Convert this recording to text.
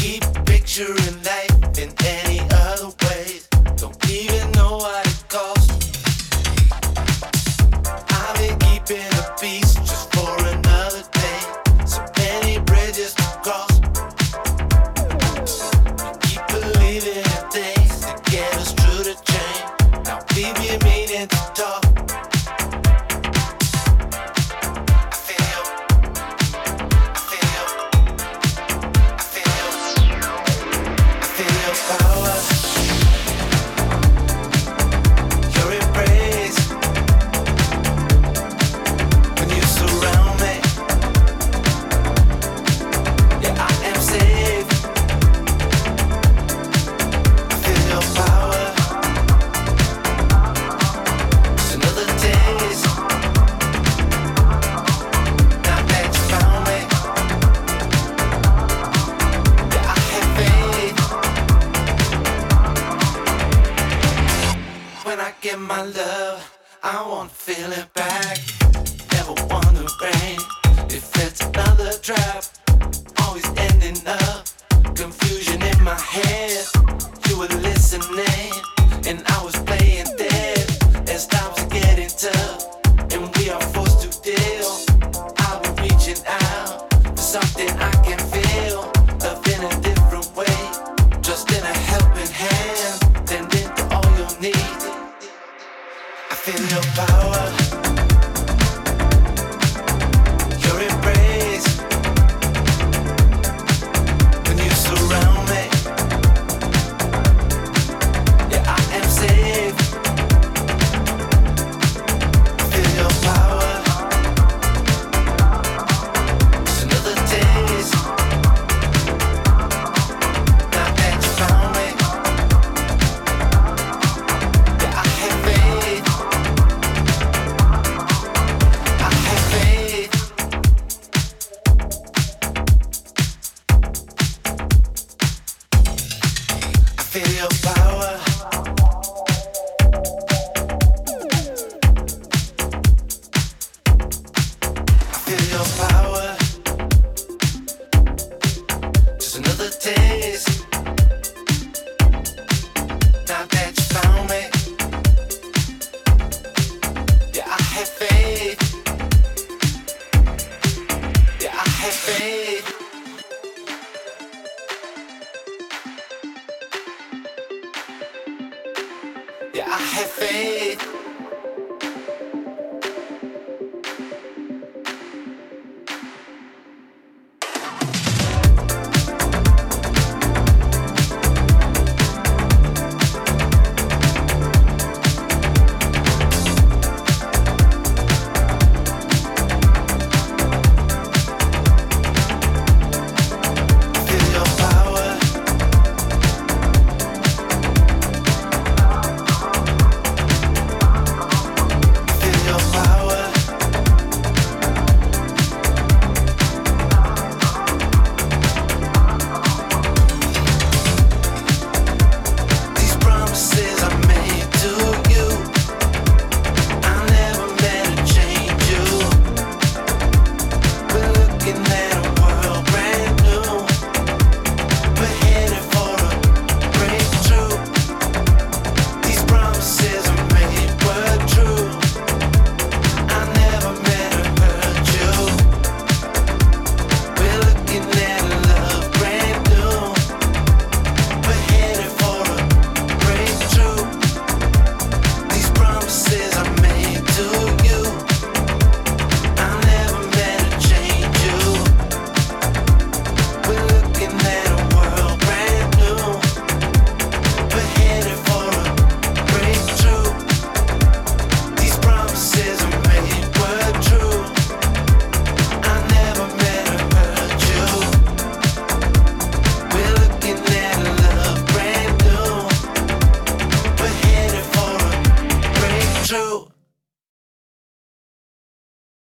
keep picturing life in any other ways. Don't even know what it costs. I've been keeping the peace just for another day. So many bridges to cross. Keep believing in things that get us through the chain. Now we've been meaning to talk. Get my love, I wanna feel it back. Never wanna rain if it's another trap. Always ending up, confusion in my head. You were listening, and I was playing dead. As times are getting tough, and we are forced to deal. I'll be reaching out for something I can feel. Love in a different way, just in a helping hand. Tending to all your needs. I feel your power, your embrace. When you surround me, yeah, I am safe. I feel your power. It's another taste. Now that you found me, yeah, I have faith. Feel your power. I feel your power. Just another taste. Now that you found me, yeah, I have faith. Yeah, I have faith. Yeah, I have faith.